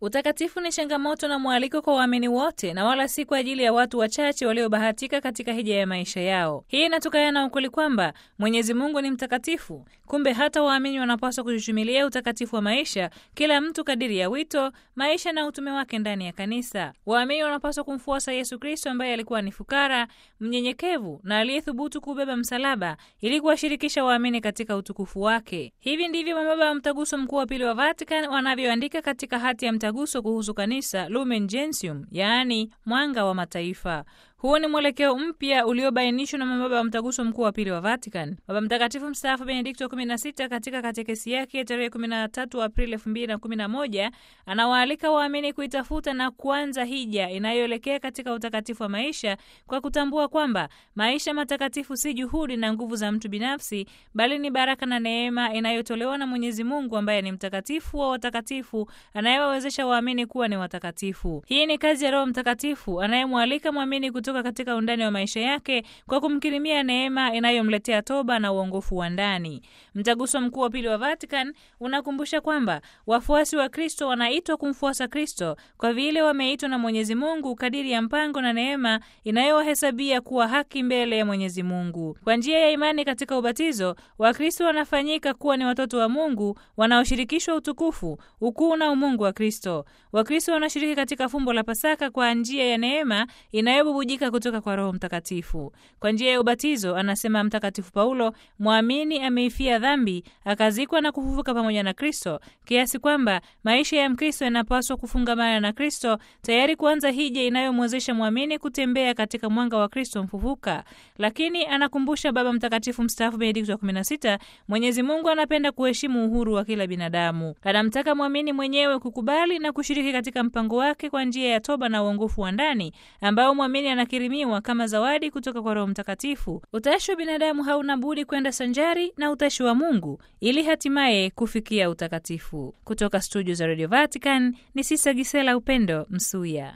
Utakatifu ni changamoto na mwaliko kwa waamini wote na wala si kwa ajili ya watu wachache waliobahatika katika hija ya maisha yao. Hii inatokana na ukweli kwamba Mwenyezi Mungu ni mtakatifu. Kumbe hata waamini wanapaswa kuchuchumilia utakatifu wa maisha, kila mtu kadiri ya wito, maisha na utume wake ndani ya kanisa. Waamini wanapaswa kumfuasa Yesu Kristo ambaye alikuwa ni fukara, mnyenyekevu na aliyethubutu kubeba msalaba ili kuwashirikisha waamini katika utukufu wake. Hivi ndivyo mababa wa Mtaguso Mkuu wa Pili wa Vatican wanavyoandika katika hati ya mtaguso kuhusu kanisa, Lumen Gentium, yaani mwanga wa mataifa. Huu ni mwelekeo mpya uliobainishwa na mababa wa Mtaguso Mkuu wa Pili wa Vatican. Baba Mtakatifu mstaafu Benedikto 16 katika katekesi yake ya tarehe 13 Aprili 2011 anawaalika waamini kuitafuta na kuanza hija inayoelekea katika utakatifu wa maisha kwa kutambua kwamba maisha matakatifu si juhudi na nguvu za mtu binafsi, bali ni baraka na neema inayotolewa na Mwenyezi Mungu ambaye ni mtakatifu wa watakatifu, anayewawezesha waamini kuwa ni watakatifu. Hii ni kazi ya Roho Mtakatifu anayemwalika muamini kutoka katika undani wa maisha yake kwa kumkirimia neema inayomletea toba na uongofu wa ndani. Mtaguso Mkuu wa Pili wa Vatican unakumbusha kwamba wafuasi wa Kristo wanaitwa kumfuasa Kristo kwa vile wameitwa na Mwenyezi Mungu kadiri ya mpango na neema inayowahesabia kuwa haki mbele ya Mwenyezi Mungu. Kwa njia ya imani katika ubatizo, Wakristo wanafanyika kuwa ni watoto wa Mungu wanaoshirikishwa utukufu, ukuu na umungu wa Kristo. Wakristo wanashiriki katika fumbo la Pasaka kwa njia ya neema inayobubujika kutoka kwa Roho Mtakatifu. Kwa njia ya ubatizo, anasema Mtakatifu Paulo, muamini ameifia dhambi, akazikwa na kufufuka pamoja na Kristo, kiasi kwamba maisha ya Mkristo yanapaswa kufungamana na Kristo, tayari kuanza hija inayomwezesha muamini kutembea katika mwanga wa Kristo mfufuka. Lakini anakumbusha Baba Mtakatifu mstaafu Benedikto 16, Mwenyezi Mungu anapenda kuheshimu uhuru wa kila binadamu. Anamtaka muamini mwenyewe kukubali na kushiriki katika mpango wake kwa njia ya toba na uongofu wa ndani ambao muamini anakirimiwa kama zawadi kutoka kwa Roho Mtakatifu. Utashi wa binadamu hauna budi kwenda sanjari na utashi wa Mungu ili hatimaye kufikia utakatifu. Kutoka studio za Radio Vatican ni Sista Gisela Upendo Msuya.